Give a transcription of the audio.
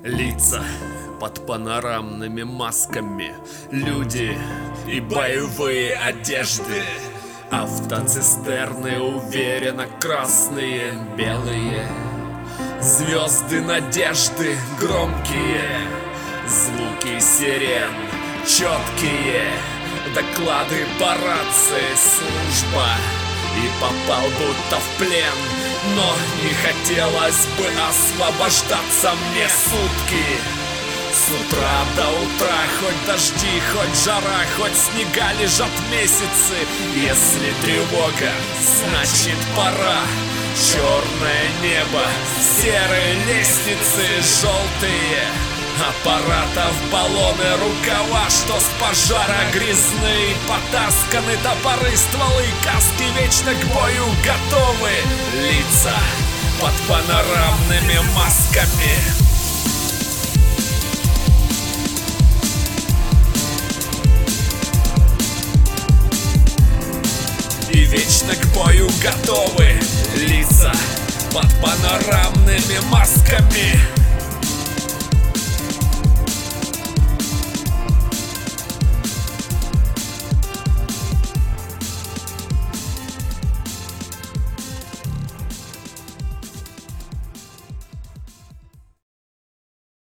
Лица под панорамными масками, люди и боевые одежды. Автоцистерны уверенно красные, белые. Звезды надежды громкие, звуки сирен четкие. Доклады по рации, служба. И попал будто в плен, но не хотелось бы освобождаться мне сутки. С утра до утра, хоть дожди, хоть жара, хоть снега лежат месяцы. Если тревога, значит пора. Черное небо, серые лестницы, желтые аппаратов баллоны, рукава, что с пожара грязны, потасканы топоры, стволы, каски вечно к бою готовы. Лица под панорамными масками. И вечно к бою готовы. Лица под панорамными масками.